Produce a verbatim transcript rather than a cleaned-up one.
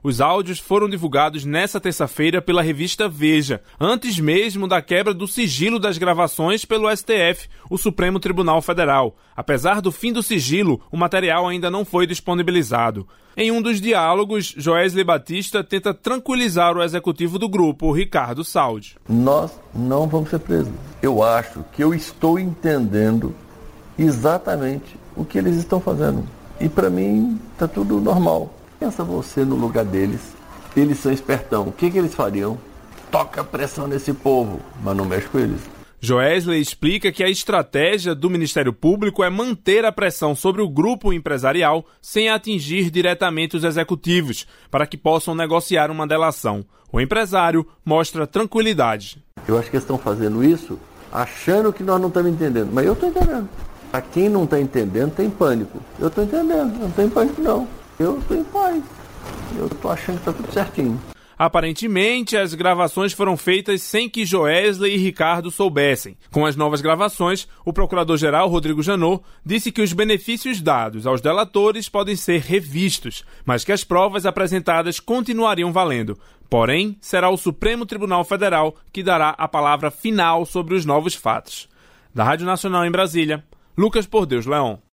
Os áudios foram divulgados nesta terça-feira pela revista Veja, antes mesmo da quebra do sigilo das gravações pelo S T F, o Supremo Tribunal Federal. Apesar do fim do sigilo, o material ainda não foi disponibilizado. Em um dos diálogos, Joesley Batista tenta tranquilizar o executivo do grupo, Ricardo Saldi. Nós não vamos ser presos. Eu acho que eu estou entendendo exatamente o que eles estão fazendo. E para mim está tudo normal. Pensa você no lugar deles. Eles são espertão. O que, que eles fariam? Toca pressão nesse povo, mas não mexe com eles. Joesley explica que a estratégia do Ministério Público é manter a pressão sobre o grupo empresarial sem atingir diretamente os executivos, para que possam negociar uma delação. O empresário mostra tranquilidade. Eu acho que eles estão fazendo isso achando que nós não estamos entendendo, mas eu estou entendendo. Para quem não está entendendo, tem pânico. Eu estou entendendo, não tem pânico não. Eu estou em paz. Eu estou achando que está tudo certinho. Aparentemente, as gravações foram feitas sem que Joesley e Ricardo soubessem. Com as novas gravações, o procurador-geral Rodrigo Janot disse que os benefícios dados aos delatores podem ser revistos, mas que as provas apresentadas continuariam valendo. Porém, será o Supremo Tribunal Federal que dará a palavra final sobre os novos fatos. Da Rádio Nacional em Brasília, Lucas Por Deus Leão.